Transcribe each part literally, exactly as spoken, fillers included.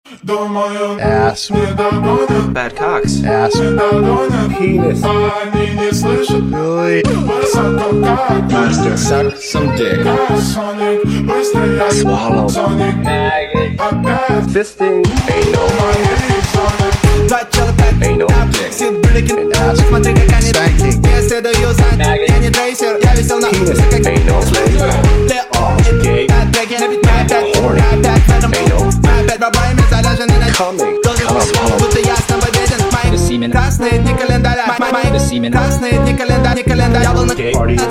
Ass. Bad cocks. Ass. Penis. Really? Master. Suck some dick. Swallow. Fisting. Anal. Anal. Dick. And ass. Spanking. Penis. Anal. Oh, gay. Horny. Anal. Coming. Come. The semen. The semen. Gay. Party. The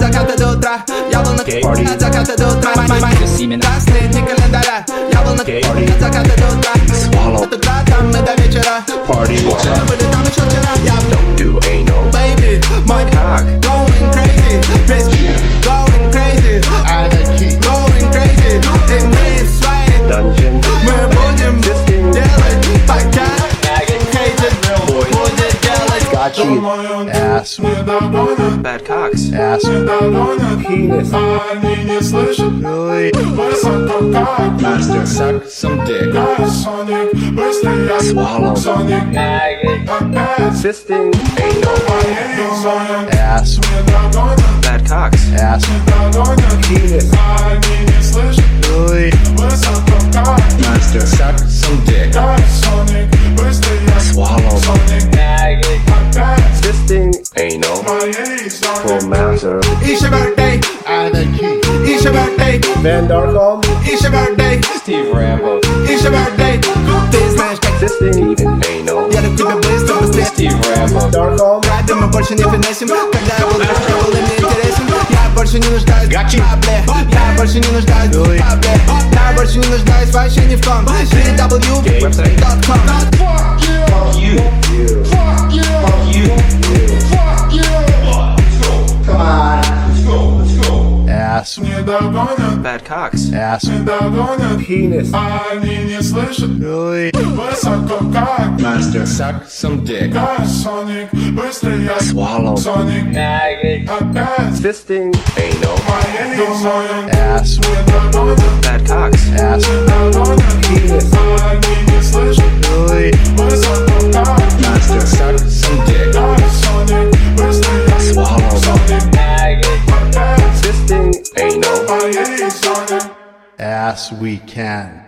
semen. Gay. Party. Swallow. Party. Don't do anal. Baby, my Cock. going crazy, bitch, going crazy, going crazy. In this fight, Dungeon. we're budget, Fisting. yelling, back down, cages, budget, yelling. Got you. Ass. Bad cocks. Ass. Penis. Really? Master. Suck some dick. Swallow. Fisting. Anal. Ass. Bad cocks. Ass. Penis. Really? Master. Suck some dick. Swallow. Fisting. Anal. For master. It's your birthday, it's your birthday, Van Darkom. it's your birthday, Steve Rambo. it's your birthday. This man's like Fisting. Anal. я так тебя быстро быстрее. Steve Rambo. Darkom. Рядом мы больше не финесим, когда я был дальше, я был им не интересен. Я больше не нуждаюсь в бабле, я больше не нуждаюсь в бабле, я больше не нуждаюсь вообще ни в ком. три дабл ю точка ком. Ass. Bad cocks. Ass. Penis. Really? Master. Suck some dick. Swallow. Fisting. Anal. Ass. Bad cocks. Ass. Penis. Really? Master. Suck some dick. Swallow. Fisting. Anal. Ass we can.